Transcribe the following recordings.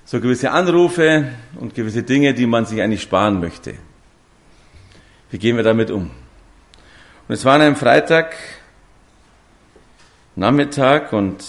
so gewisse Anrufe und gewisse Dinge, die man sich eigentlich sparen möchte. Wie gehen wir damit um? Und es war an einem Freitag Nachmittag und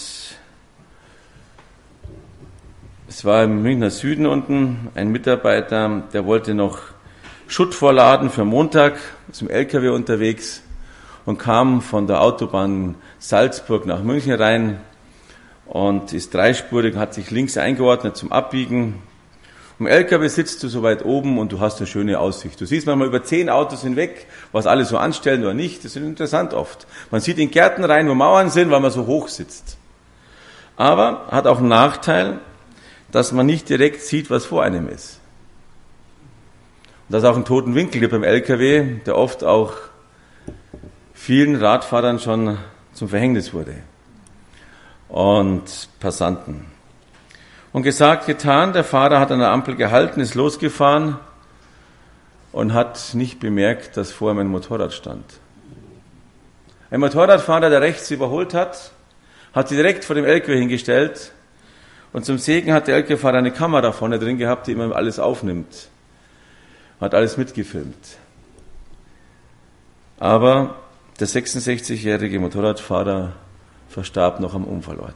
es war im Münchner Süden unten ein Mitarbeiter, der wollte noch Schutt vorladen für Montag, ist im LKW unterwegs und kam von der Autobahn Salzburg nach München rein und ist dreispurig, hat sich links eingeordnet zum Abbiegen. Im LKW sitzt du so weit oben und du hast eine schöne Aussicht. Du siehst manchmal über 10 Autos hinweg, was alle so anstellen oder nicht. Das ist interessant oft. Man sieht in Gärten rein, wo Mauern sind, weil man so hoch sitzt. Aber hat auch einen Nachteil, dass man nicht direkt sieht, was vor einem ist. Und dass auch einen toten Winkel gibt beim LKW, der oft auch vielen Radfahrern schon zum Verhängnis wurde. Und Passanten. Und gesagt, getan, der Fahrer hat an der Ampel gehalten, ist losgefahren und hat nicht bemerkt, dass vor ihm ein Motorrad stand. Ein Motorradfahrer, der rechts überholt hat, hat sie direkt vor dem LKW hingestellt und zum Segen hat der LKW-Fahrer eine Kamera vorne drin gehabt, die immer alles aufnimmt. Hat alles mitgefilmt. Aber der 66-jährige Motorradfahrer verstarb noch am Unfallort.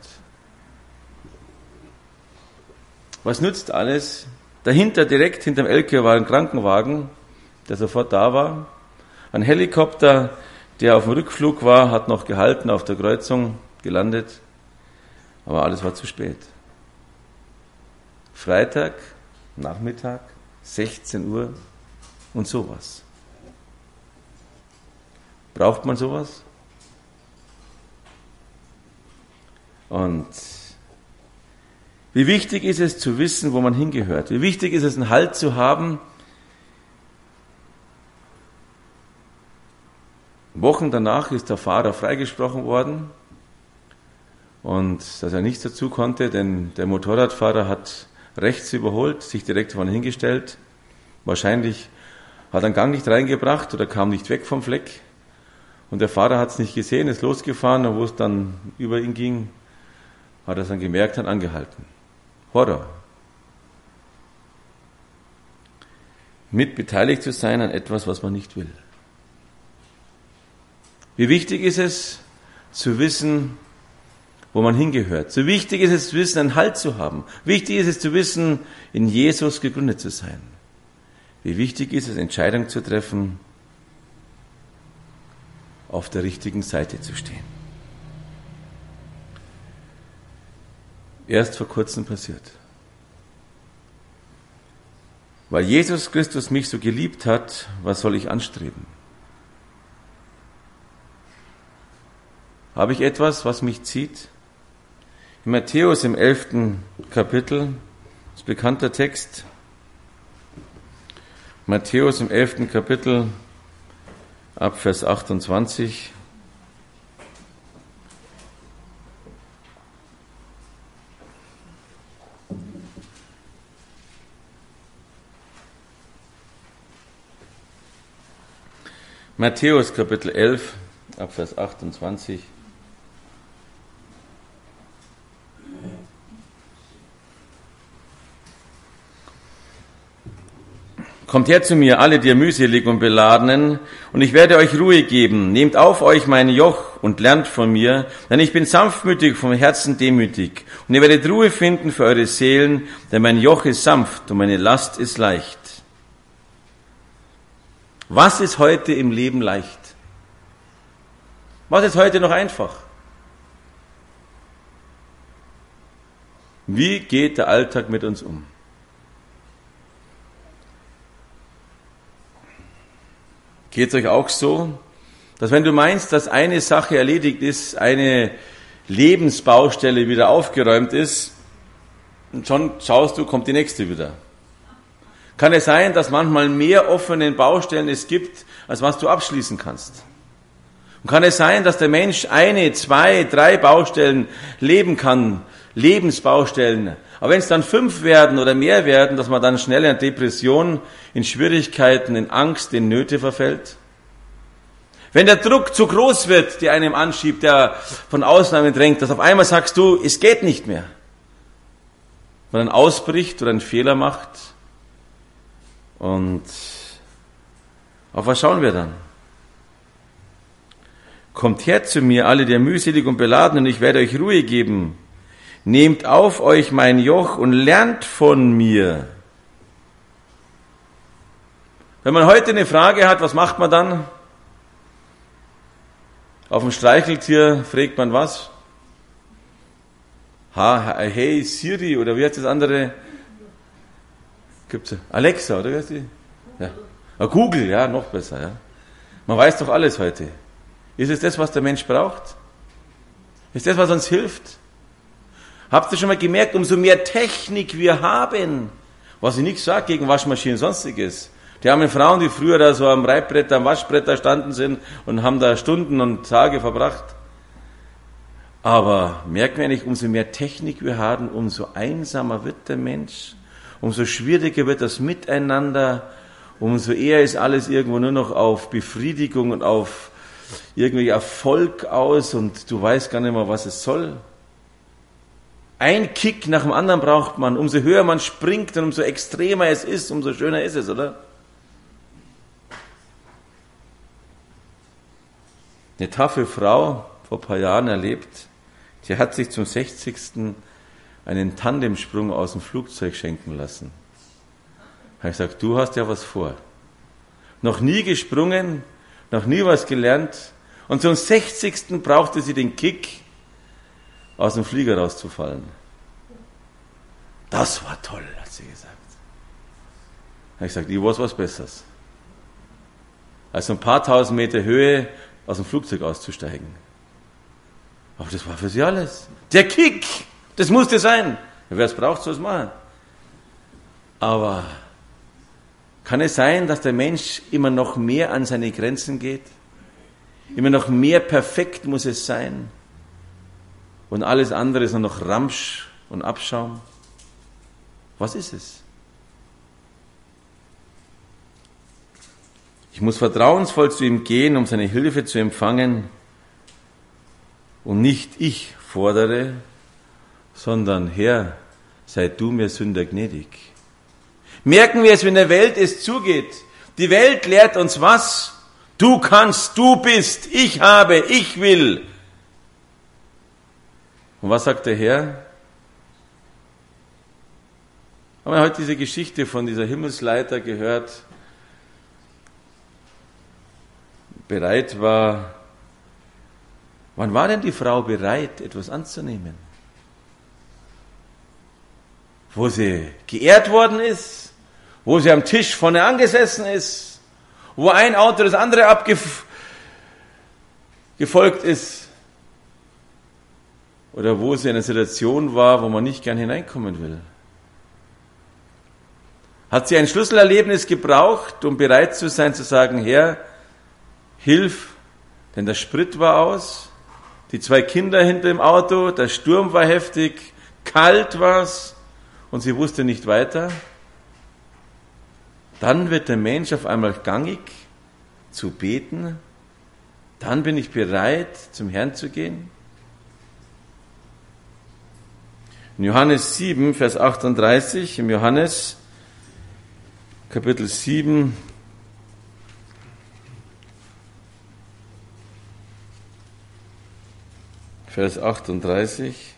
Was nützt alles? Dahinter, direkt hinterm LKW, war ein Krankenwagen, der sofort da war. Ein Helikopter, der auf dem Rückflug war, hat noch gehalten, auf der Kreuzung gelandet. Aber alles war zu spät. Freitag, Nachmittag, 16 Uhr und sowas. Braucht man sowas? Und wie wichtig ist es zu wissen, wo man hingehört? Wie wichtig ist es, einen Halt zu haben? Wochen danach ist der Fahrer freigesprochen worden und dass er nichts dazu konnte, denn der Motorradfahrer hat rechts überholt, sich direkt vorne hingestellt. Wahrscheinlich hat er den Gang nicht reingebracht oder kam nicht weg vom Fleck. Und der Fahrer hat es nicht gesehen, ist losgefahren und wo es dann über ihn ging, hat er es dann gemerkt und angehalten. Horror. Mit beteiligt zu sein an etwas, was man nicht will. Wie wichtig ist es, zu wissen, wo man hingehört. So wichtig ist es zu wissen, einen Halt zu haben. Wichtig ist es zu wissen, in Jesus gegründet zu sein. Wie wichtig ist es, Entscheidungen zu treffen, auf der richtigen Seite zu stehen. Erst vor kurzem passiert. Weil Jesus Christus mich so geliebt hat, was soll ich anstreben? Habe ich etwas, was mich zieht? In Matthäus im 11. Kapitel, das ist ein bekannter Text. Matthäus im 11. Kapitel, ab Vers 28. Matthäus Kapitel 11, ab Vers 28. Kommt her zu mir, alle, die ihr mühselig und beladenen, und ich werde euch Ruhe geben. Nehmt auf euch mein Joch und lernt von mir, denn ich bin sanftmütig, vom Herzen demütig. Und ihr werdet Ruhe finden für eure Seelen, denn mein Joch ist sanft und meine Last ist leicht. Was ist heute im Leben leicht? Was ist heute noch einfach? Wie geht der Alltag mit uns um? Geht es euch auch so, dass wenn du meinst, dass eine Sache erledigt ist, eine Lebensbaustelle wieder aufgeräumt ist, und schon schaust du, kommt die nächste wieder. Kann es sein, dass manchmal mehr offene Baustellen es gibt, als was du abschließen kannst? Und kann es sein, dass der Mensch 1, 2, 3 Baustellen leben kann, Lebensbaustellen, aber wenn es dann 5 werden oder mehr werden, dass man dann schnell in Depression, in Schwierigkeiten, in Angst, in Nöte verfällt? Wenn der Druck zu groß wird, der einem anschiebt, der von außen einem drängt, dass auf einmal sagst du, es geht nicht mehr. man dann ausbricht oder einen Fehler macht. Und auf was schauen wir dann? Kommt her zu mir, alle, die ihr mühselig und beladen, und ich werde euch Ruhe geben. Nehmt auf euch mein Joch und lernt von mir. Wenn man heute eine Frage hat, was macht man dann? Auf dem Streicheltier fragt man was? Hey Siri, oder wie heißt das andere? Gibt's Alexa, oder wie heißt die? Ja. Google, ja, noch besser, ja. Man weiß doch alles heute. Ist es das, was der Mensch braucht? Ist das, was uns hilft? Habt ihr schon mal gemerkt, umso mehr Technik wir haben, was ich nicht sage gegen Waschmaschinen und sonstiges. Die armen Frauen, die früher da so am Reibbrett, am Waschbrett da standen sind und haben da Stunden und Tage verbracht. Aber merken wir nicht, umso mehr Technik wir haben, umso einsamer wird der Mensch, umso schwieriger wird das Miteinander, umso eher ist alles irgendwo nur noch auf Befriedigung und auf irgendwie Erfolg aus und du weißt gar nicht mehr, was es soll. Ein Kick nach dem anderen braucht man. Umso höher man springt und umso extremer es ist, umso schöner ist es, oder? Eine taffe Frau, vor ein paar Jahren erlebt, die hat sich zum 60. einen Tandemsprung aus dem Flugzeug schenken lassen. Da habe ich gesagt, du hast ja was vor. Noch nie gesprungen, noch nie was gelernt. Und zum 60. brauchte sie den Kick, aus dem Flieger rauszufallen. Das war toll, hat sie gesagt. Da habe ich gesagt, ich weiß was Besseres. Also ein paar tausend Meter Höhe aus dem Flugzeug auszusteigen. Aber das war für sie alles. Der Kick, das musste sein. Wer es braucht, soll es machen. Aber kann es sein, dass der Mensch immer noch mehr an seine Grenzen geht? Immer noch mehr perfekt muss es sein? Und alles andere ist nur noch Ramsch und Abschaum? Was ist es? Ich muss vertrauensvoll zu ihm gehen, um seine Hilfe zu empfangen. Und nicht ich fordere, sondern Herr, sei du mir Sünder gnädig. Merken wir es, wenn der Welt es zugeht. Die Welt lehrt uns was? Du kannst, du bist, ich habe, ich will. Und was sagt der Herr? Haben wir heute diese Geschichte von dieser Himmelsleiter gehört, bereit war. Wann war denn die Frau bereit, etwas anzunehmen? Wo sie geehrt worden ist, wo sie am Tisch vorne angesessen ist, wo ein Auto das andere abgefolgt ist, oder wo sie in einer Situation war, wo man nicht gern hineinkommen will. Hat sie ein Schlüsselerlebnis gebraucht, um bereit zu sein, zu sagen, Herr, hilf, denn der Sprit war aus, die 2 Kinder hinter dem Auto, der Sturm war heftig, kalt war's und sie wusste nicht weiter. Dann wird der Mensch auf einmal gangig zu beten. Dann bin ich bereit, zum Herrn zu gehen. In Johannes 7, Vers 38, im Johannes Kapitel 7, Vers 38.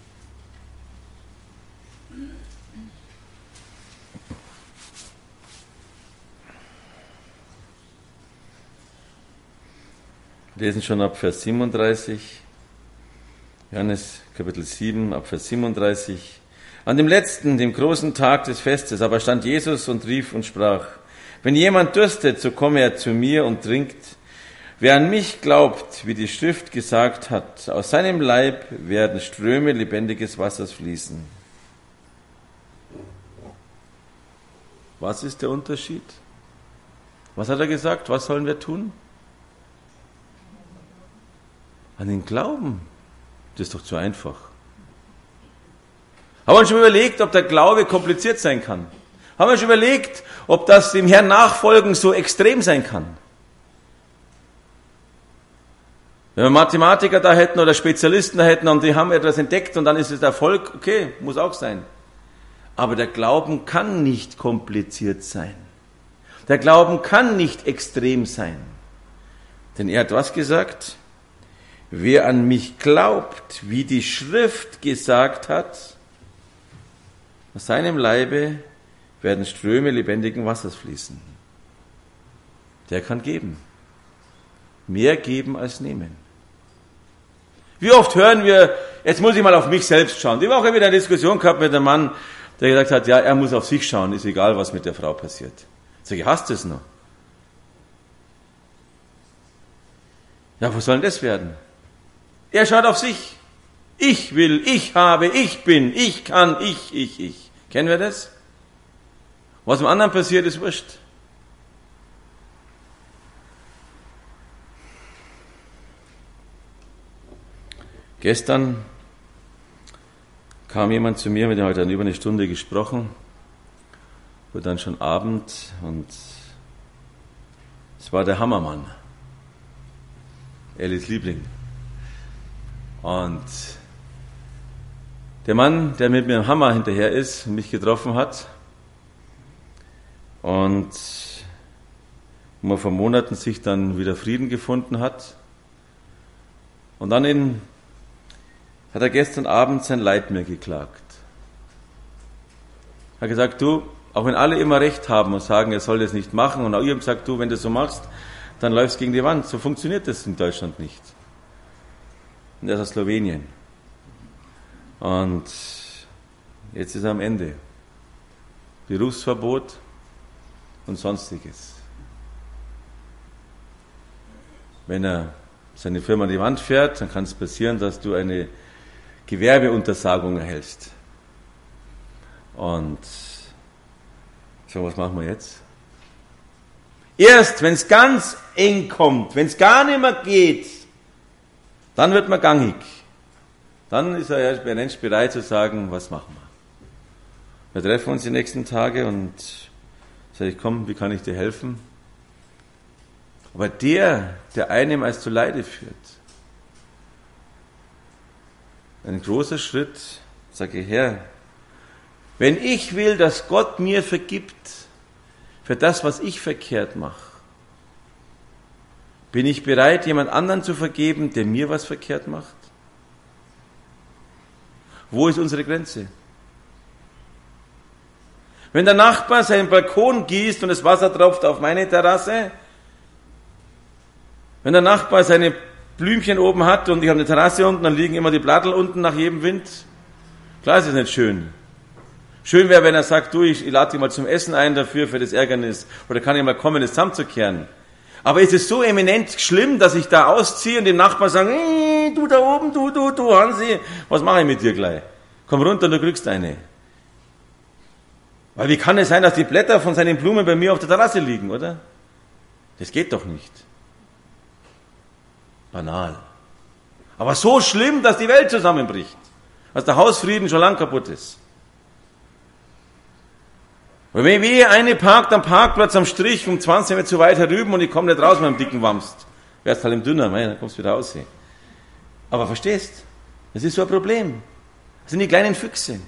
Wir lesen schon ab Vers 37. Johannes Kapitel 7, ab Vers 37. An dem letzten, dem großen Tag des Festes, aber stand Jesus und rief und sprach, wenn jemand dürstet, so komme er zu mir und trinkt. Wer an mich glaubt, wie die Schrift gesagt hat, aus seinem Leib werden Ströme lebendiges Wassers fließen. Was ist der Unterschied? Was hat er gesagt? Was sollen wir tun? An den Glauben. Das ist doch zu einfach. Haben wir uns schon überlegt, ob der Glaube kompliziert sein kann? Haben wir schon überlegt, ob das dem Herrn nachfolgen so extrem sein kann? Wenn wir Mathematiker da hätten oder Spezialisten da hätten und die haben etwas entdeckt und dann ist es Erfolg, okay, muss auch sein. Aber der Glauben kann nicht kompliziert sein. Der Glauben kann nicht extrem sein. Denn er hat was gesagt? Wer an mich glaubt, wie die Schrift gesagt hat, aus seinem Leibe werden Ströme lebendigen Wassers fließen. Der kann geben. Mehr geben als nehmen. Wie oft hören wir, jetzt muss ich mal auf mich selbst schauen. Die Woche wieder eine Diskussion gehabt mit einem Mann, der gesagt hat, ja, er muss auf sich schauen, ist egal, was mit der Frau passiert. Sag ich, hast du es noch? Ja, was soll denn das werden? Er schaut auf sich. Ich will, ich habe, ich bin, ich kann, ich. Kennen wir das? Was dem anderen passiert, ist wurscht. Gestern kam jemand zu mir, mit dem habe ich dann über eine Stunde gesprochen, wurde dann schon Abend und es war der Hammermann, Ellis Liebling. Und der Mann, der mit mir am Hammer hinterher ist, mich getroffen hat und wo man vor Monaten sich dann wieder Frieden gefunden hat und dann hat er gestern Abend sein Leid mir geklagt. Er hat gesagt, du, auch wenn alle immer recht haben und sagen, er soll das nicht machen, und auch ihr habt gesagt, du, wenn du das so machst, dann läufst du gegen die Wand. So funktioniert das in Deutschland nicht. Und er ist aus Slowenien. Und jetzt ist er am Ende. Berufsverbot und Sonstiges. Wenn er seine Firma an die Wand fährt, dann kann es passieren, dass du eine Gewerbeuntersagung erhältst. Und so, was machen wir jetzt? Erst, wenn es ganz eng kommt, wenn es gar nicht mehr geht, dann wird man gangig. Dann ist der Mensch bereit zu sagen, was machen wir? Wir treffen uns die nächsten Tage und sage ich, komm, wie kann ich dir helfen? Aber der einem als zu Leide führt, ein großer Schritt, sage ich, Herr, wenn ich will, dass Gott mir vergibt für das, was ich verkehrt mache, bin ich bereit, jemand anderen zu vergeben, der mir was verkehrt macht? Wo ist unsere Grenze? Wenn der Nachbar seinen Balkon gießt und das Wasser tropft auf meine Terrasse, wenn der Nachbar seine Blümchen oben hat und ich habe eine Terrasse unten, dann liegen immer die Blattel unten nach jedem Wind. Klar ist es nicht schön. Schön wäre, wenn er sagt, du, ich lade dich mal zum Essen ein dafür, für das Ärgernis. Oder kann ich mal kommen, das zusammenzukehren. Aber ist es so eminent schlimm, dass ich da ausziehe und dem Nachbarn sage, du da oben, du Hansi, was mache ich mit dir gleich? Komm runter und du kriegst eine. Weil wie kann es sein, dass die Blätter von seinen Blumen bei mir auf der Terrasse liegen, oder? Das geht doch nicht. Banal. Aber so schlimm, dass die Welt zusammenbricht. Dass der Hausfrieden schon lang kaputt ist. Und wenn eine parkt am Parkplatz am Strich um 20 Meter zu weit herüben und ich komme nicht raus mit einem dicken Wamst, wärst halt im Dünner, dann kommst du wieder raus. Aber verstehst, das ist so ein Problem. Das sind die kleinen Füchse.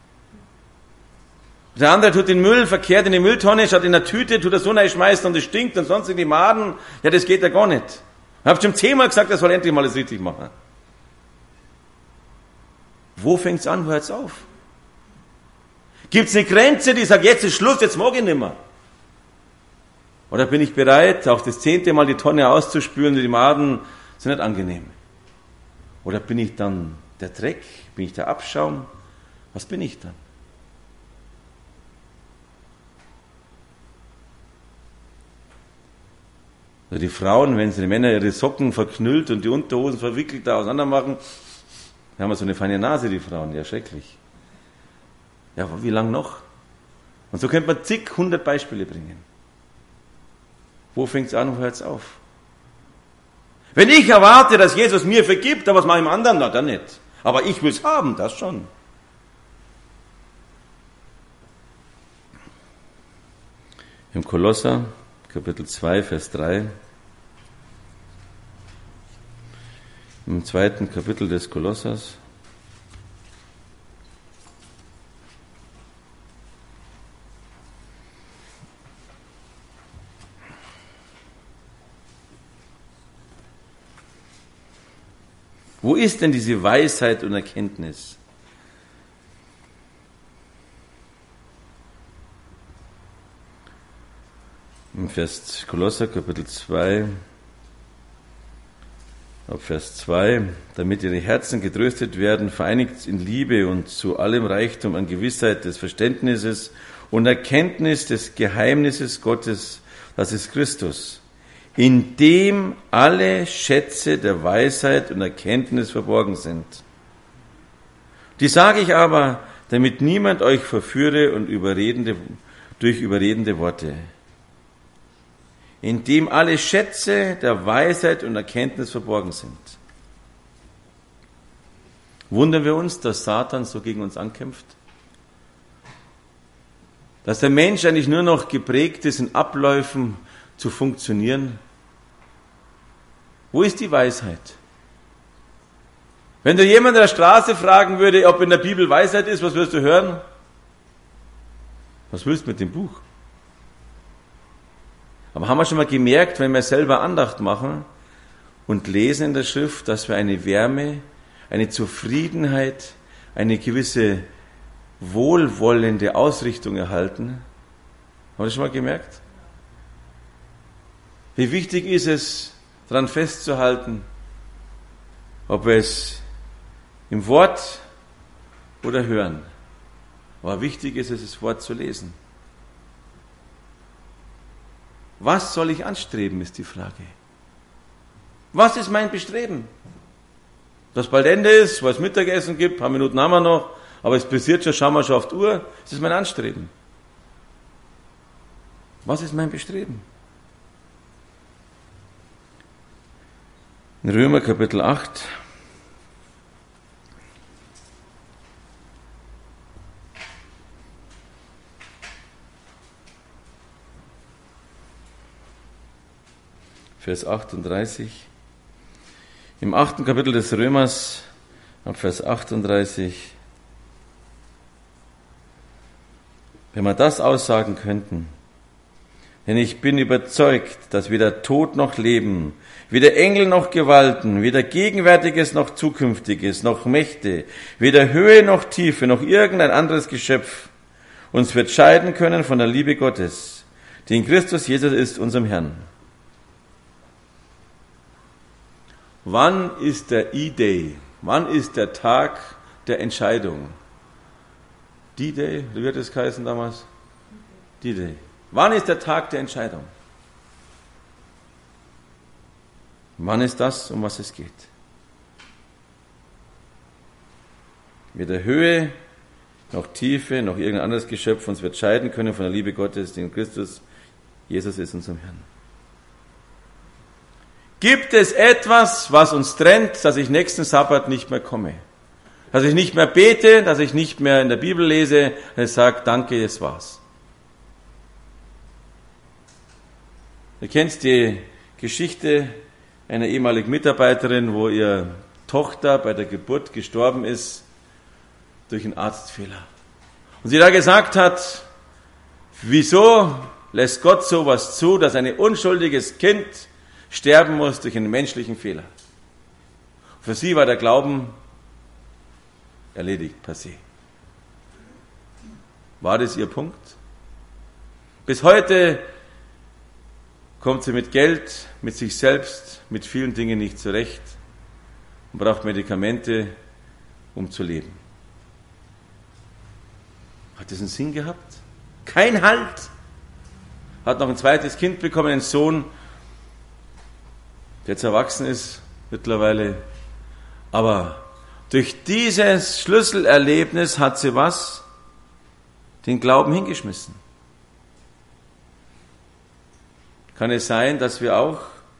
Der andere tut den Müll verkehrt in die Mülltonne, statt in der Tüte, tut er so reinschmeißen und es stinkt und sonst in die Maden. Ja, das geht ja gar nicht. Ich habe schon 10-mal gesagt, er soll endlich mal das richtig machen. Wo fängt's an, wo hört's auf? Gibt's eine Grenze, die sagt, jetzt ist Schluss, jetzt mag ich nicht mehr? Oder bin ich bereit, auch das 10. Mal die Tonne auszuspülen, die Maden sind nicht angenehm? Oder bin ich dann der Dreck? Bin ich der Abschaum? Was bin ich dann? Oder die Frauen, wenn sie die Männer ihre Socken verknüllt und die Unterhosen verwickelt da auseinander machen, haben wir so eine feine Nase, die Frauen, ja schrecklich. Ja, wie lang noch? Und so könnte man 100 Beispiele bringen. Wo fängt es an, wo hört es auf? Wenn ich erwarte, dass Jesus mir vergibt, dann was mache ich dem anderen? Na, dann nicht. Aber ich will es haben, das schon. Im Kolosser, Kapitel 2, Vers 3, im 2. Kapitel des Kolossers, Wo ist denn diese Weisheit und Erkenntnis? Im Kolosser Kapitel 2, ab Vers 2, damit ihre Herzen getröstet werden, vereinigt in Liebe und zu allem Reichtum an Gewissheit des Verständnisses und Erkenntnis des Geheimnisses Gottes, das ist Christus, in dem alle Schätze der Weisheit und Erkenntnis verborgen sind. Die sage ich aber, damit niemand euch verführe und durch überredende Worte. In dem alle Schätze der Weisheit und Erkenntnis verborgen sind. Wundern wir uns, dass Satan so gegen uns ankämpft? Dass der Mensch eigentlich nur noch geprägt ist, in Abläufen zu funktionieren? Wo ist die Weisheit? Wenn du jemanden an der Straße fragen würde, ob in der Bibel Weisheit ist, was wirst du hören? Was willst du mit dem Buch? Aber haben wir schon mal gemerkt, wenn wir selber Andacht machen und lesen in der Schrift, dass wir eine Wärme, eine Zufriedenheit, eine gewisse wohlwollende Ausrichtung erhalten? Haben wir das schon mal gemerkt? Wie wichtig ist es, daran festzuhalten, ob wir es im Wort oder hören. Aber wichtig ist es, das Wort zu lesen. Was soll ich anstreben, ist die Frage. Was ist mein Bestreben? Dass bald Ende ist, weil es Mittagessen gibt, ein paar Minuten haben wir noch, aber es passiert schon, schauen wir schon auf die Uhr. Das ist mein Anstreben. Was ist mein Bestreben? In Römer Kapitel 8, Vers 38. Im 8. Kapitel des Römers, ab Vers 38. Wenn wir das aussagen könnten, denn ich bin überzeugt, dass weder Tod noch Leben, weder Engel noch Gewalten, weder Gegenwärtiges noch Zukünftiges, noch Mächte, weder Höhe noch Tiefe, noch irgendein anderes Geschöpf uns wird scheiden können von der Liebe Gottes, die in Christus Jesus ist, unserem Herrn. Wann ist der E-Day? Wann ist der Tag der Entscheidung? D-Day, wie wird es geheißen damals? D-Day. Wann ist der Tag der Entscheidung? Wann ist das, um was es geht? Weder Höhe, noch Tiefe, noch irgendein anderes Geschöpf uns wird scheiden können von der Liebe Gottes, die in Christus Jesus ist, unserem Herrn. Gibt es etwas, was uns trennt, dass ich nächsten Sabbat nicht mehr komme? Dass ich nicht mehr bete, dass ich nicht mehr in der Bibel lese, dass ich sage, danke, das war's. Ihr kennt die Geschichte einer ehemaligen Mitarbeiterin, wo ihre Tochter bei der Geburt gestorben ist durch einen Arztfehler. Und sie da gesagt hat, wieso lässt Gott sowas zu, dass ein unschuldiges Kind sterben muss durch einen menschlichen Fehler. Für sie war der Glauben erledigt, passé. War das ihr Punkt? Bis heute kommt sie mit Geld, mit sich selbst, mit vielen Dingen nicht zurecht und braucht Medikamente, um zu leben. Hat das einen Sinn gehabt? Kein Halt! Hat noch ein zweites Kind bekommen, einen Sohn, der jetzt erwachsen ist mittlerweile. Aber durch dieses Schlüsselerlebnis hat sie was? Den Glauben hingeschmissen. Kann es sein, dass wir auch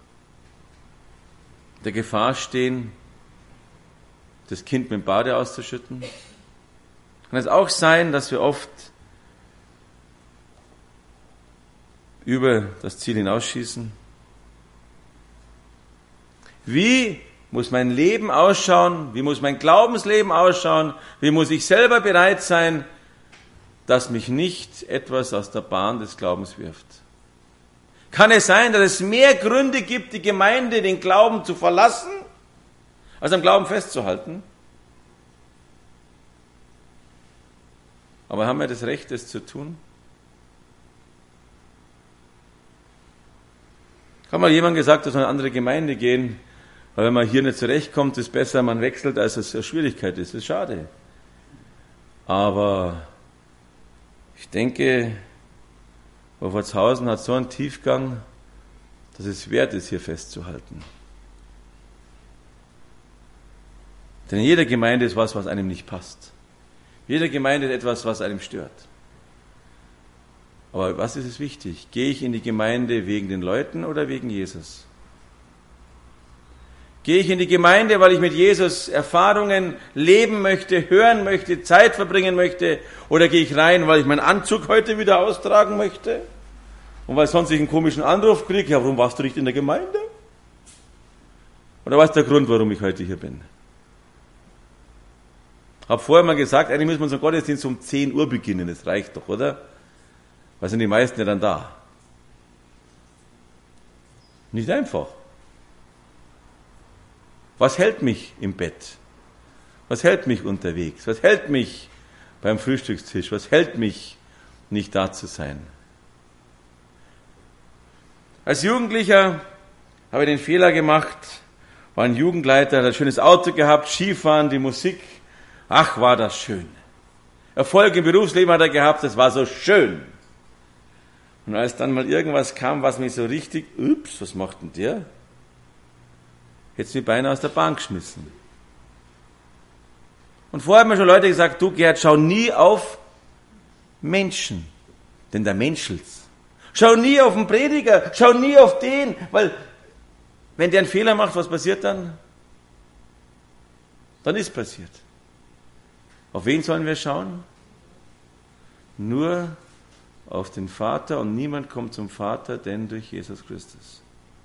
der Gefahr stehen, das Kind mit dem Bade auszuschütten? Kann es auch sein, dass wir oft über das Ziel hinausschießen? Wie muss mein Leben ausschauen? Wie muss mein Glaubensleben ausschauen? Wie muss ich selber bereit sein, dass mich nicht etwas aus der Bahn des Glaubens wirft? Kann es sein, dass es mehr Gründe gibt, die Gemeinde, den Glauben zu verlassen, Also am Glauben festzuhalten. Aber haben wir das Recht, das zu tun? Hat mal jemand gesagt, dass wir in eine andere Gemeinde gehen, weil wenn man hier nicht zurechtkommt, ist es besser, man wechselt, als es eine Schwierigkeit ist. Das ist schade. Aber ich denke, Wolfertshausen hat so einen Tiefgang, dass es wert ist, hier festzuhalten. Denn in jeder Gemeinde ist was einem nicht passt. In jeder Gemeinde ist etwas, was einem stört. Aber was ist es wichtig? Gehe ich in die Gemeinde wegen den Leuten oder wegen Jesus? Gehe ich in die Gemeinde, weil ich mit Jesus Erfahrungen leben möchte, hören möchte, Zeit verbringen möchte? Oder gehe ich rein, weil ich meinen Anzug heute wieder austragen möchte? Und weil sonst ich einen komischen Anruf kriege, ja, warum warst du nicht in der Gemeinde? Oder was ist der Grund, warum ich heute hier bin? Ich habe vorher mal gesagt, eigentlich müssen wir unseren Gottesdienst um 10 Uhr beginnen, das reicht doch, oder? Weil sind die meisten ja dann da. Nicht einfach. Was hält mich im Bett? Was hält mich unterwegs? Was hält mich beim Frühstückstisch? Was hält mich, nicht da zu sein? Als Jugendlicher habe ich den Fehler gemacht, war ein Jugendleiter, hat ein schönes Auto gehabt, Skifahren, die Musik. Ach, war das schön. Erfolg im Berufsleben hat er gehabt, das war so schön. Und als dann mal irgendwas kam, was mich so richtig, was macht denn der? Hätte es mich beinahe aus der Bahn geschmissen. Und vorher haben mir schon Leute gesagt, du Gerd, schau nie auf Menschen, denn der menschelt's. Schau nie auf den Prediger, schau nie auf den, weil wenn der einen Fehler macht, was passiert dann? Dann ist passiert. Auf wen sollen wir schauen? Nur auf den Vater, und niemand kommt zum Vater, denn durch Jesus Christus.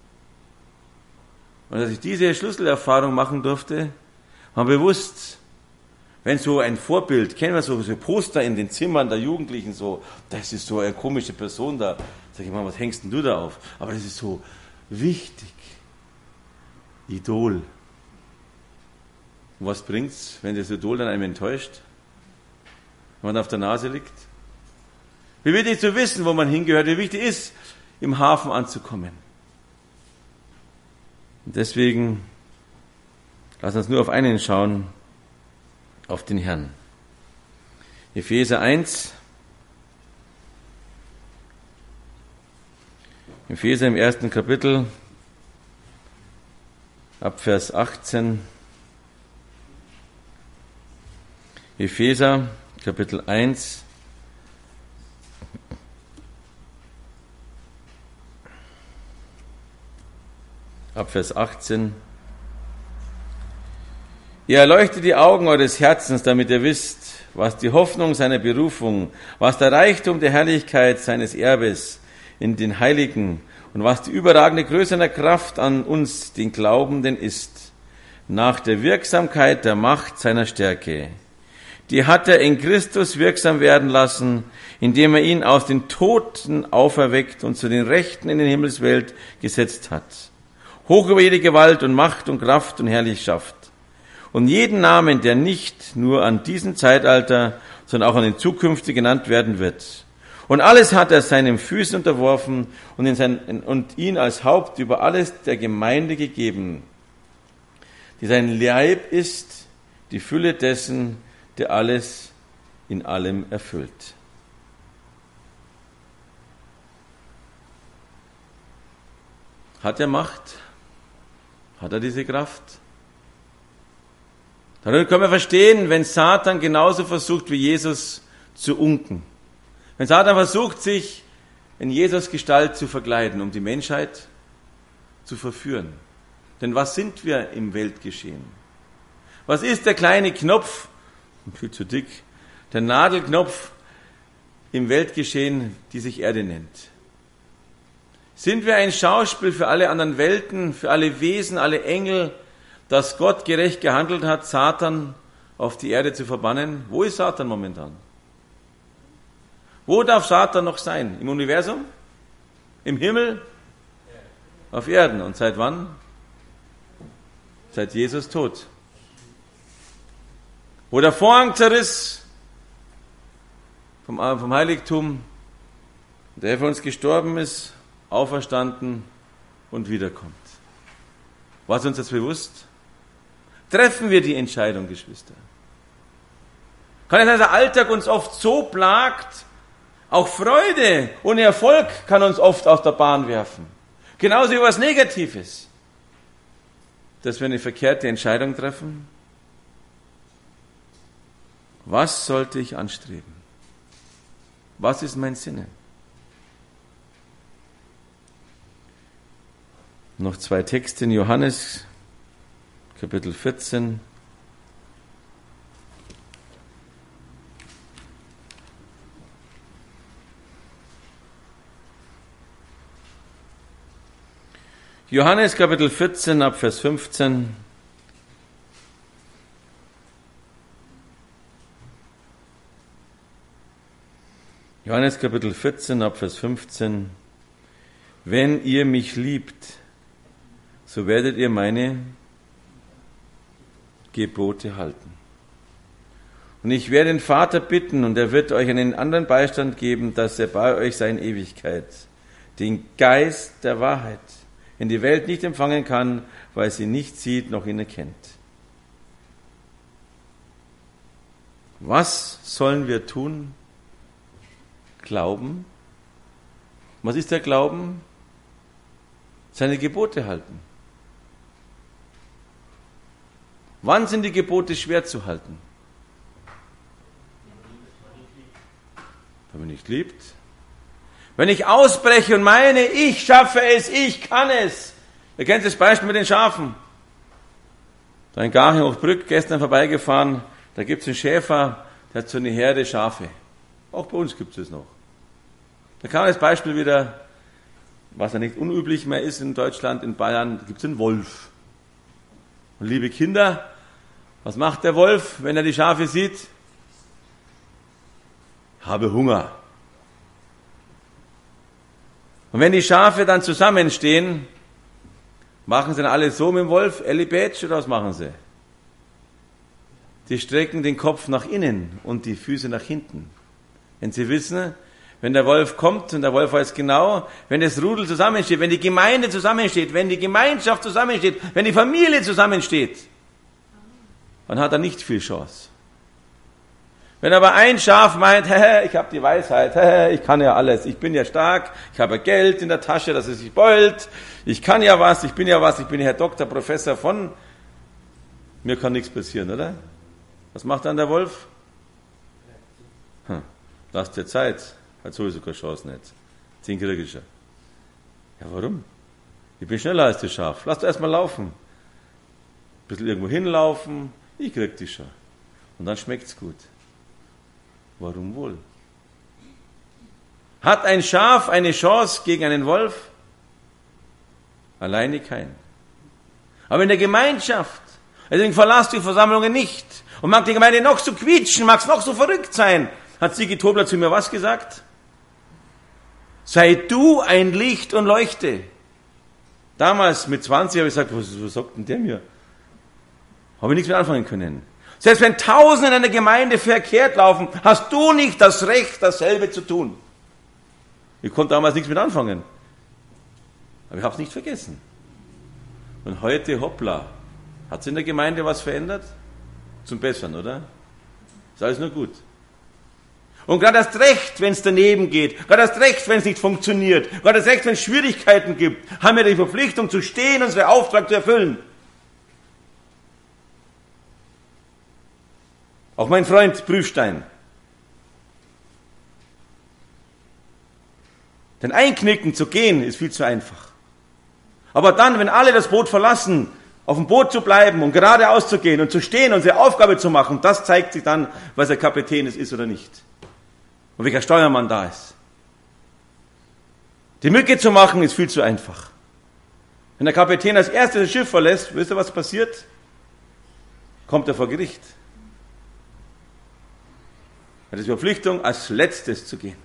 Und als ich diese Schlüsselerfahrung machen durfte, war mir bewusst, wenn so ein Vorbild, kennen wir so Poster in den Zimmern der Jugendlichen, so, das ist so eine komische Person da, sag ich mal, was hängst denn du da auf? Aber das ist so wichtig. Idol. Und was bringt's, wenn das Idol dann einem enttäuscht? Wenn man auf der Nase liegt? Wie wichtig zu wissen, wo man hingehört, wie wichtig ist, im Hafen anzukommen. Und deswegen, lass uns nur auf einen schauen, auf den Herrn. Epheser 1. Epheser im 1. Kapitel, ab Vers 18. Epheser, Kapitel 1. Ab Vers 18. Ihr erleuchtet die Augen eures Herzens, damit ihr wisst, was die Hoffnung seiner Berufung, was der Reichtum der Herrlichkeit seines Erbes in den Heiligen und was die überragende Größe seiner Kraft an uns, den Glaubenden, ist, nach der Wirksamkeit der Macht seiner Stärke. Die hat er in Christus wirksam werden lassen, indem er ihn aus den Toten auferweckt und zu den Rechten in den Himmelswelt gesetzt hat. Hoch über jede Gewalt und Macht und Kraft und Herrschaft. Und jeden Namen, der nicht nur an diesem Zeitalter, sondern auch an den zukünftigen genannt werden wird. Und alles hat er seinen Füßen unterworfen und ihn als Haupt über alles der Gemeinde gegeben, die sein Leib ist, die Fülle dessen, der alles in allem erfüllt. Hat er Macht? Hat er diese Kraft? Dann können wir verstehen, wenn Satan genauso versucht wie Jesus zu unken. Wenn Satan versucht, sich in Jesus Gestalt zu verkleiden, um die Menschheit zu verführen. Denn was sind wir im Weltgeschehen? Was ist der kleine Knopf, viel zu dick, der Nadelknopf im Weltgeschehen, die sich Erde nennt? Sind wir ein Schauspiel für alle anderen Welten, für alle Wesen, alle Engel, dass Gott gerecht gehandelt hat, Satan auf die Erde zu verbannen? Wo ist Satan momentan? Wo darf Satan noch sein? Im Universum? Im Himmel? Auf Erden. Und seit wann? seit Jesus tot. Wo der Vorhang zerriss vom Heiligtum, der für uns gestorben ist, auferstanden und wiederkommt. War es uns das bewusst? Treffen wir die Entscheidung, Geschwister? Kann es sein, dass der Alltag uns oft so plagt, auch Freude und Erfolg kann uns oft aus der Bahn werfen. Genauso wie was Negatives. Dass wir eine verkehrte Entscheidung treffen. Was sollte ich anstreben? Was ist mein Sinne? Noch 2 Texte in Johannes, Kapitel 14. Johannes Kapitel 14 ab Vers 15. Johannes Kapitel 14 ab Vers 15. Wenn ihr mich liebt, so werdet ihr meine Gebote halten. Und ich werde den Vater bitten, und er wird euch einen anderen Beistand geben, dass er bei euch sei in Ewigkeit, den Geist der Wahrheit, in die Welt nicht empfangen kann, weil sie nicht sieht, noch ihn erkennt. Was sollen wir tun? Glauben. Was ist der Glauben? Seine Gebote halten. Wann sind die Gebote schwer zu halten? Wenn man nicht liebt. Wenn ich ausbreche und meine, ich schaffe es, ich kann es. Ihr kennt das Beispiel mit den Schafen. Da in Garching-Hochbrück gestern vorbeigefahren, da gibt es einen Schäfer, der hat so eine Herde Schafe. Auch bei uns gibt es das noch. Da kam das Beispiel wieder, was ja nicht unüblich mehr ist in Deutschland, in Bayern, gibt es einen Wolf. Und liebe Kinder, was macht der Wolf, wenn er die Schafe sieht? Habe Hunger. Und wenn die Schafe dann zusammenstehen, machen sie dann alle so mit dem Wolf, Ellibätsch, oder was machen sie? Die strecken den Kopf nach innen und die Füße nach hinten. Wenn sie wissen, wenn der Wolf kommt, und der Wolf weiß genau, wenn das Rudel zusammensteht, wenn die Gemeinde zusammensteht, wenn die Gemeinschaft zusammensteht, wenn die Familie zusammensteht, dann hat er nicht viel Chance. Wenn aber ein Schaf meint, ich habe die Weisheit, ich kann ja alles, ich bin ja stark, ich habe Geld in der Tasche, dass es sich beult, ich kann ja was, ich bin Herr Doktor, Professor von, mir kann nichts passieren, oder? Was macht dann der Wolf? Lass dir Zeit, hat sowieso keine Chance nicht. 10 kriege ich ja. Ja, warum? Ich bin schneller als das Schaf, lass doch erstmal laufen. Ein bisschen irgendwo hinlaufen, ich krieg dich schon. Und dann schmeckt's gut. Warum wohl? Hat ein Schaf eine Chance gegen einen Wolf? Alleine kein. Aber in der Gemeinschaft, deswegen verlasst die Versammlungen nicht. Und mag die Gemeinde noch so quietschen, mag es noch so verrückt sein, hat Sigi Tobler zu mir was gesagt? Sei du ein Licht und leuchte. Damals mit 20 habe ich gesagt, was sagt denn der mir? Habe ich nichts mehr anfangen können. Selbst wenn Tausende in einer Gemeinde verkehrt laufen, hast du nicht das Recht, dasselbe zu tun. Ich konnte damals nichts mit anfangen. Aber ich habe es nicht vergessen. Und heute, hoppla, hat es in der Gemeinde was verändert? Zum Besseren, oder? Ist alles nur gut. Und gerade erst recht, wenn es daneben geht, gerade erst recht, wenn es nicht funktioniert, gerade erst recht, wenn es Schwierigkeiten gibt, haben wir die Verpflichtung zu stehen, unseren Auftrag zu erfüllen. Auch mein Freund Prüfstein. Denn einknicken zu gehen ist viel zu einfach. Aber dann, wenn alle das Boot verlassen, auf dem Boot zu bleiben und geradeaus zu gehen und zu stehen und seine Aufgabe zu machen, das zeigt sich dann, was der Kapitän ist oder nicht. Und welcher Steuermann da ist. Die Mücke zu machen ist viel zu einfach. Wenn der Kapitän als erstes das Schiff verlässt, wisst ihr, was passiert? Kommt er vor Gericht. Er hat die Verpflichtung, als letztes zu gehen.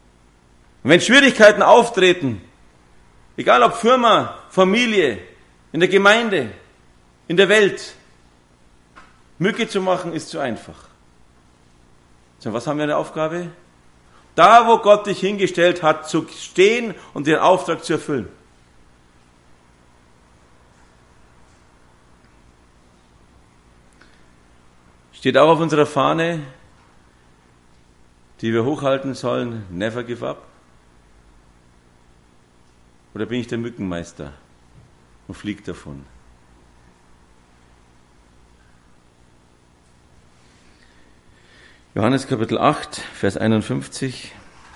Und wenn Schwierigkeiten auftreten, egal ob Firma, Familie, in der Gemeinde, in der Welt. Mücke zu machen ist zu einfach. So, was haben wir eine Aufgabe? Da, wo Gott dich hingestellt hat, zu stehen und den Auftrag zu erfüllen. Steht auch auf unserer Fahne, die wir hochhalten sollen, never give up? Oder bin ich der Mückenmeister und fliege davon? Johannes Kapitel 8, Vers 51.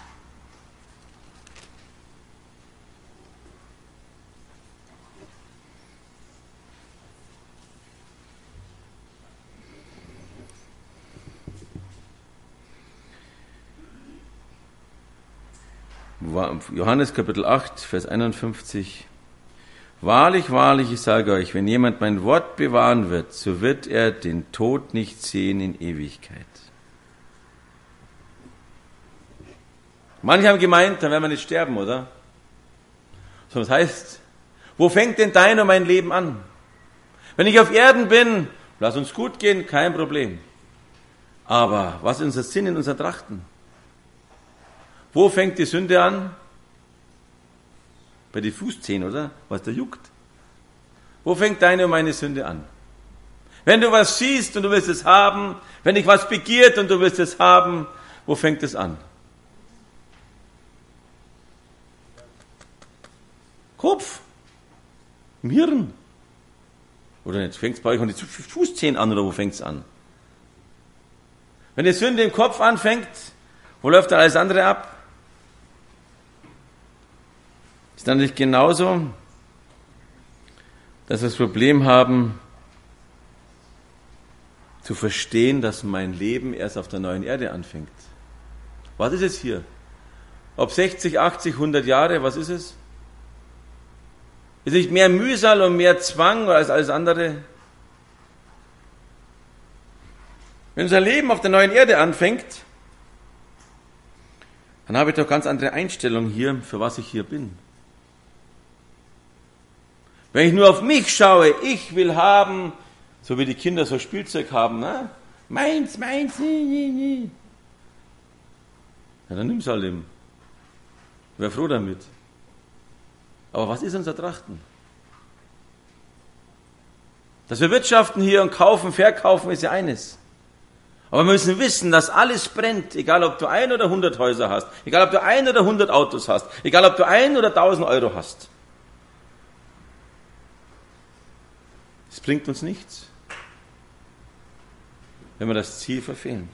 Johannes Kapitel 8, Vers 51. Wahrlich, wahrlich, ich sage euch, wenn jemand mein Wort bewahren wird, so wird er den Tod nicht sehen in Ewigkeit. Manche haben gemeint, dann werden wir nicht sterben, oder? So, das heißt, wo fängt denn dein und mein Leben an? Wenn ich auf Erden bin, lass uns gut gehen, kein Problem. Aber was ist unser Sinn in unser Trachten? Wo fängt die Sünde an? Bei den Fußzehen, oder? Was da juckt. Wo fängt deine und meine Sünde an? Wenn du was siehst und du willst es haben, wenn dich was begiert und du willst es haben, wo fängt es an? Kopf, im Hirn. Oder jetzt fängt es bei euch an die Fußzehen an, oder wo fängt es an? Wenn die Sünde im Kopf anfängt, wo läuft dann alles andere ab? Ist dann nicht genauso, dass wir das Problem haben, zu verstehen, dass mein Leben erst auf der neuen Erde anfängt. Was ist es hier? Ob 60, 80, 100 Jahre, was ist es? Ist nicht mehr Mühsal und mehr Zwang als alles andere? Wenn unser Leben auf der neuen Erde anfängt, dann habe ich doch ganz andere Einstellung hier, für was ich hier bin. Wenn ich nur auf mich schaue, ich will haben, so wie die Kinder so Spielzeug haben, ne? Meins, meins, ja, dann nimm's halt eben. Wäre froh damit. Aber was ist unser Trachten? Dass wir wirtschaften hier und kaufen, verkaufen, ist ja eines. Aber wir müssen wissen, dass alles brennt, egal ob du 1 oder 100 Häuser hast, egal ob du 1 oder 100 Autos hast, egal ob du 1 oder 1000 Euro hast. Es bringt uns nichts, wenn wir das Ziel verfehlen.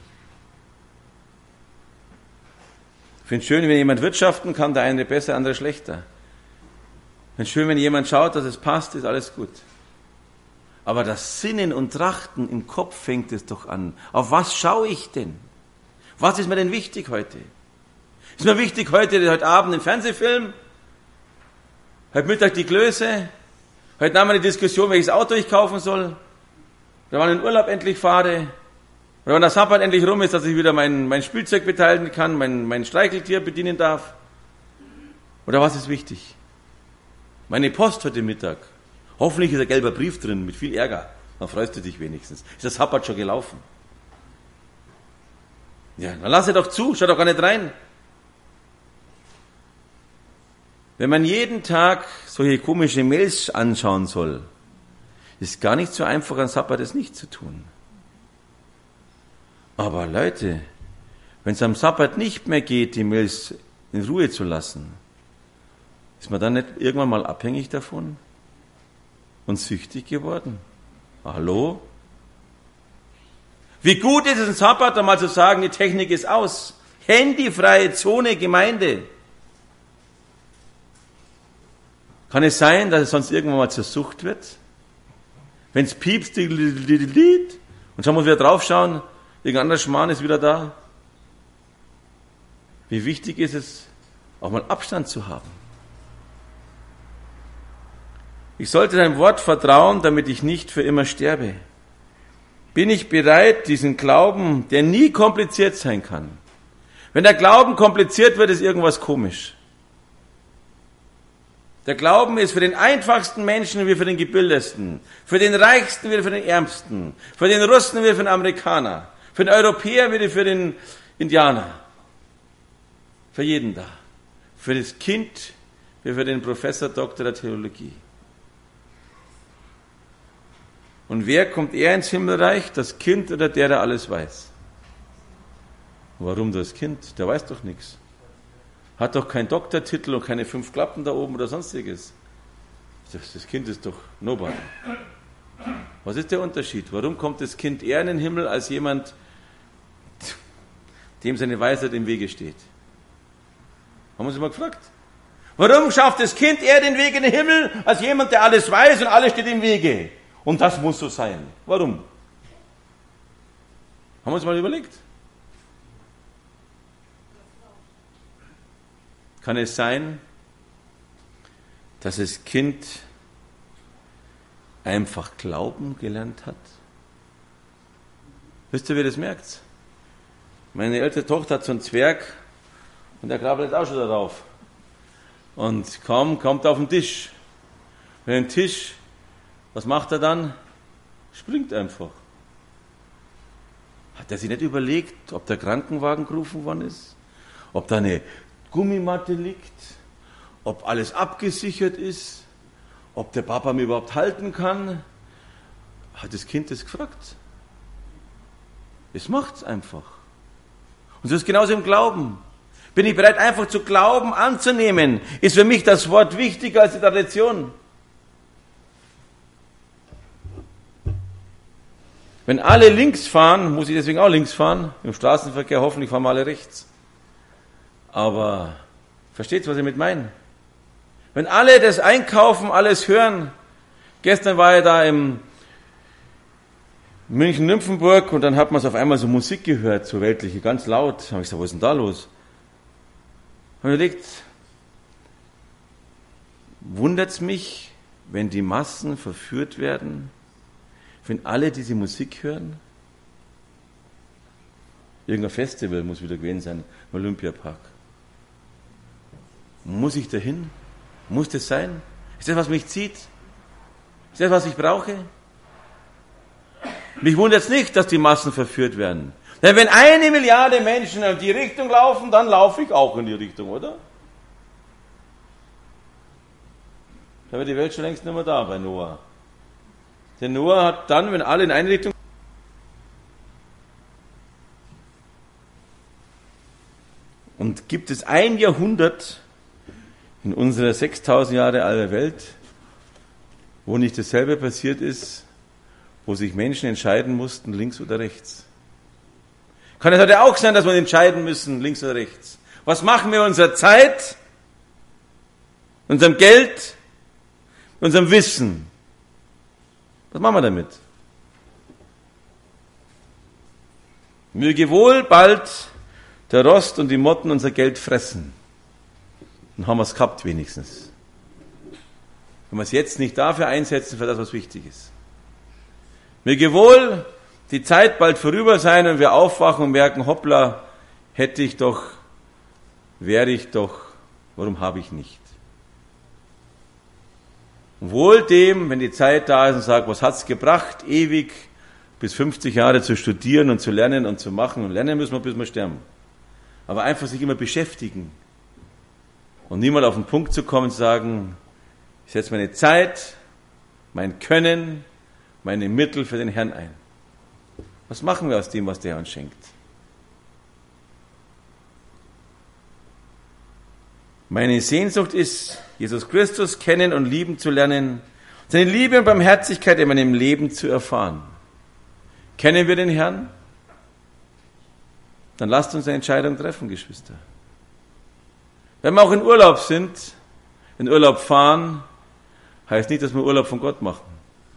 Ich finde es schön, wenn jemand wirtschaften kann, der eine besser, der andere schlechter. Ich finde es schön, wenn jemand schaut, dass es passt, ist alles gut. Aber das Sinnen und Trachten im Kopf fängt es doch an. Auf was schaue ich denn? Was ist mir denn wichtig heute? Ist mir wichtig heute Abend den Fernsehfilm? Heute Mittag die Klöße? Heute Nachmittag eine Diskussion, welches Auto ich kaufen soll? Oder wann ich in den Urlaub endlich fahre? Oder wann der Sabbat endlich rum ist, dass ich wieder mein Spielzeug beteiligen kann, mein Streicheltier bedienen darf? Oder was ist wichtig? Meine Post heute Mittag. Hoffentlich ist ein gelber Brief drin, mit viel Ärger. Dann freust du dich wenigstens. Ist der Sabbat schon gelaufen? Ja, dann lass doch zu, schau doch gar nicht rein. Wenn man jeden Tag solche komische Mails anschauen soll, ist gar nicht so einfach, an Sabbat das nicht zu tun. Aber Leute, wenn es am Sabbat nicht mehr geht, die Mails in Ruhe zu lassen, ist man dann nicht irgendwann mal abhängig davon und süchtig geworden? Hallo? Wie gut ist es, am Sabbat einmal zu sagen, die Technik ist aus. Handyfreie Zone, Gemeinde. Kann es sein, dass es sonst irgendwann mal zur Sucht wird? Wenn es piepst, und schon muss wieder draufschauen, irgendein anderer Schmarrn ist wieder da. Wie wichtig ist es, auch mal Abstand zu haben. Ich sollte deinem Wort vertrauen, damit ich nicht für immer sterbe. Bin ich bereit, diesen Glauben, der nie kompliziert sein kann. Wenn der Glauben kompliziert wird, ist irgendwas komisch. Der Glauben ist für den einfachsten Menschen wie für den gebildetsten, für den Reichsten wie für den Ärmsten, für den Russen wie für den Amerikaner, für den Europäer wie für den Indianer. Für jeden da. Für das Kind wie für den Professor Doktor der Theologie. Und wer kommt eher ins Himmelreich? Das Kind oder der alles weiß? Warum das Kind? Der weiß doch nichts. Hat doch keinen Doktortitel und keine 5 Klappen da oben oder sonstiges. Das Kind ist doch nobody. Was ist der Unterschied? Warum kommt das Kind eher in den Himmel als jemand, dem seine Weisheit im Wege steht? Haben wir uns mal gefragt? Warum schafft das Kind eher den Weg in den Himmel als jemand, der alles weiß und alles steht im Wege? Und das muss so sein. Warum? Haben wir uns mal überlegt? Kann es sein, dass das Kind einfach glauben gelernt hat? Wisst ihr, wie ihr das merkt? Meine ältere Tochter hat so einen Zwerg und der krabbelt auch schon darauf. Und kaum kommt er auf den Tisch. Wenn den Tisch, was macht er dann? Springt einfach. Hat er sich nicht überlegt, ob der Krankenwagen gerufen worden ist? Ob da eine Gummimatte liegt, ob alles abgesichert ist, ob der Papa mir überhaupt halten kann. Hat das Kind das gefragt? Es macht's einfach. Und so ist es genauso im Glauben. Bin ich bereit, einfach zu glauben, anzunehmen? Ist für mich das Wort wichtiger als die Tradition? Wenn alle links fahren, muss ich deswegen auch links fahren. Im Straßenverkehr hoffentlich fahren wir alle rechts. Aber versteht ihr, was ich mit meine? Wenn alle das einkaufen, alles hören. Gestern war ich da im München-Nymphenburg und dann hat man auf einmal so Musik gehört, so weltliche, ganz laut. Da habe ich gesagt, was ist denn da los? Habe ich überlegt, wundert es mich, wenn die Massen verführt werden, wenn alle diese Musik hören? Irgendein Festival muss wieder gewesen sein, im Olympiapark. Muss ich dahin? Muss das sein? Ist das, was mich zieht? Ist das, was ich brauche? Mich wundert es nicht, dass die Massen verführt werden. Denn wenn 1 Milliarde Menschen in die Richtung laufen, dann laufe ich auch in die Richtung, oder? Da wäre die Welt schon längst nicht mehr da bei Noah. Denn Noah hat dann, wenn alle in eine Richtung... Und gibt es ein Jahrhundert in unserer 6000 Jahre alten Welt, wo nicht dasselbe passiert ist, wo sich Menschen entscheiden mussten, links oder rechts? Kann es heute auch sein, dass wir entscheiden müssen, links oder rechts? Was machen wir mit unserer Zeit, unserem Geld, unserem Wissen? Was machen wir damit? Möge wohl bald der Rost und die Motten unser Geld fressen. Dann haben wir es gehabt wenigstens. Wenn wir es jetzt nicht dafür einsetzen, für das, was wichtig ist. Möge wohl die Zeit bald vorüber sein und wir aufwachen und merken, hoppla, hätte ich doch, wäre ich doch, warum habe ich nicht? Und wohl dem, wenn die Zeit da ist und sagt, was hat's gebracht, ewig bis 50 Jahre zu studieren und zu lernen und zu machen. Und lernen müssen wir, bis wir sterben. Aber einfach sich immer beschäftigen. Und niemals auf den Punkt zu kommen und zu sagen, ich setze meine Zeit, mein Können, meine Mittel für den Herrn ein. Was machen wir aus dem, was der Herr uns schenkt? Meine Sehnsucht ist, Jesus Christus kennen und lieben zu lernen, seine Liebe und Barmherzigkeit in meinem Leben zu erfahren. Kennen wir den Herrn? Dann lasst uns eine Entscheidung treffen, Geschwister. Wenn wir auch in Urlaub sind, in Urlaub fahren, heißt nicht, dass wir Urlaub von Gott machen.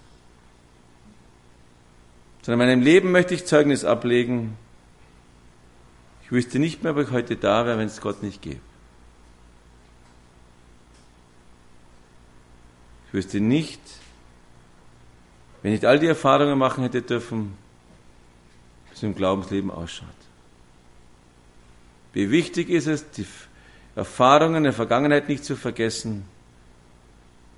Sondern in meinem Leben möchte ich Zeugnis ablegen. Ich wüsste nicht mehr, ob ich heute da wäre, wenn es Gott nicht gäbe. Ich wüsste nicht, wenn ich all die Erfahrungen machen hätte dürfen, wie es im Glaubensleben ausschaut. Wie wichtig ist es, die Erfahrungen der Vergangenheit nicht zu vergessen,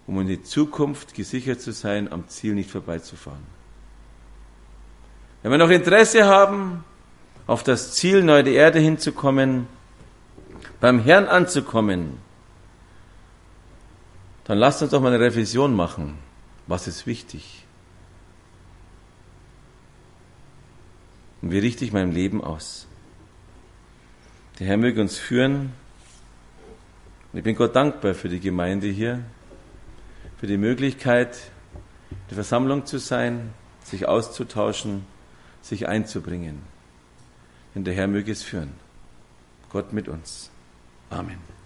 um in die Zukunft gesichert zu sein, am Ziel nicht vorbeizufahren. Wenn wir noch Interesse haben, auf das Ziel, neue Erde hinzukommen, beim Herrn anzukommen, dann lasst uns doch mal eine Revision machen. Was ist wichtig? Und wie richte ich mein Leben aus? Der Herr möge uns führen. Ich bin Gott dankbar für die Gemeinde hier, für die Möglichkeit, in der Versammlung zu sein, sich auszutauschen, sich einzubringen. Denn der Herr möge es führen. Gott mit uns. Amen.